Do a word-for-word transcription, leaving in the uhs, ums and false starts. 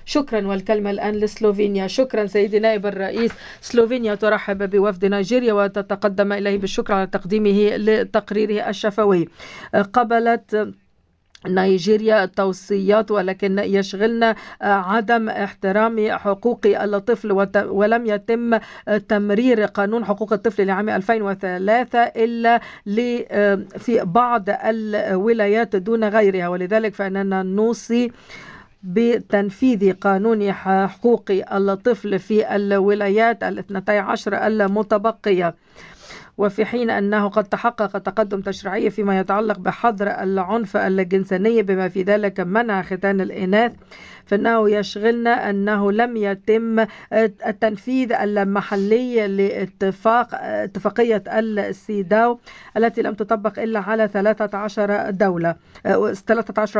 شكرا. والكلمة الآن لسلوفينيا. شكرا سيدي نائب الرئيس. سلوفينيا ترحب بوفد نيجيريا وتتقدم إليه بالشكر على تقديمه لتقريره الشفوي. قبلت نيجيريا التوصيات ولكن يشغلنا عدم احترام حقوق الطفل، ولم يتم تمرير قانون حقوق الطفل لعام ألفين وثلاثة إلا في بعض الولايات دون غيرها، ولذلك فإننا نوصي بتنفيذ قانون حقوق الطفل في الولايات الاثنتي عشر المتبقية. وفي حين أنه قد تحقق تقدم تشريعي فيما يتعلق بحظر العنف الجنسي بما في ذلك منع ختان الإناث، فإنه يشغلنا أنه لم يتم التنفيذ المحلي لاتفاق اتفاقية السيداو التي لم تطبق إلا على ثلاثة عشر دولة ثلاثة عشر